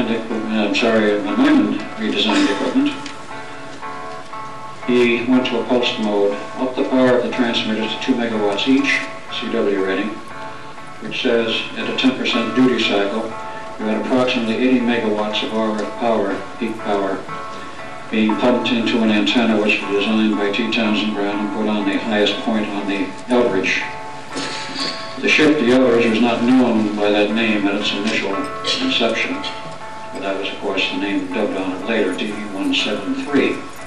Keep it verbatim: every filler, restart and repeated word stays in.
redesigned equipment, I'm sorry, when Neumann redesigned equipment, he went to a pulsed mode, upped the power of the transmitters to two megawatts each, C W rating, which says at a ten percent duty cycle, you had approximately eighty megawatts of R F power, peak power, being pumped into an antenna which was designed by T. Townsend Brown and put on the highest point on the Eldridge. The ship, the Eldridge, was not known by that name at its initial inception, but that was, of course, the name dubbed on it later, D E one seventy-three.